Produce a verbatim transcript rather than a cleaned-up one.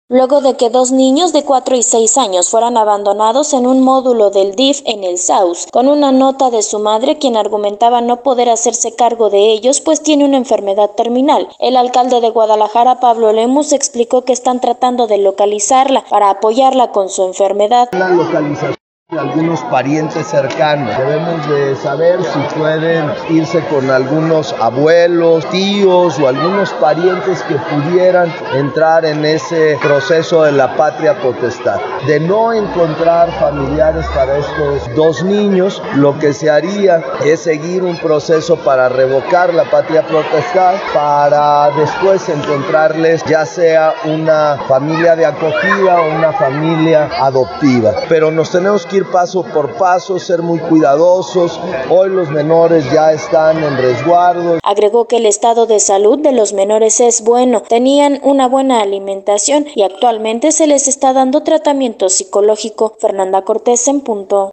luego de que dos niños de cuatro y seis años fueran abandonados en un módulo del D I F en el Saus, con una nota de su madre quien argumentaba no poder hacerse cargo de ellos pues tiene una enfermedad terminal. El alcalde de Guadalajara, Pablo Lemus, explicó que están tratando de localizarla para apoyarla con su enfermedad. La localización de algunos parientes cercanos. Debemos de saber si pueden irse con algunos abuelos, tíos o algunos parientes que pudieran entrar en ese proceso de la patria potestad. De no encontrar familiares para estos dos niños, lo que se haría es seguir un proceso para revocar la patria potestad, para después encontrarles ya sea una familia de acogida o una familia adoptiva. Pero nos tenemos que ir paso por paso, ser muy cuidadosos. Hoy los menores ya están en resguardo. Agregó que el estado de salud de los menores es bueno, tenían una buena alimentación y actualmente se les está dando tratamiento psicológico. Fernanda Cortés en punto.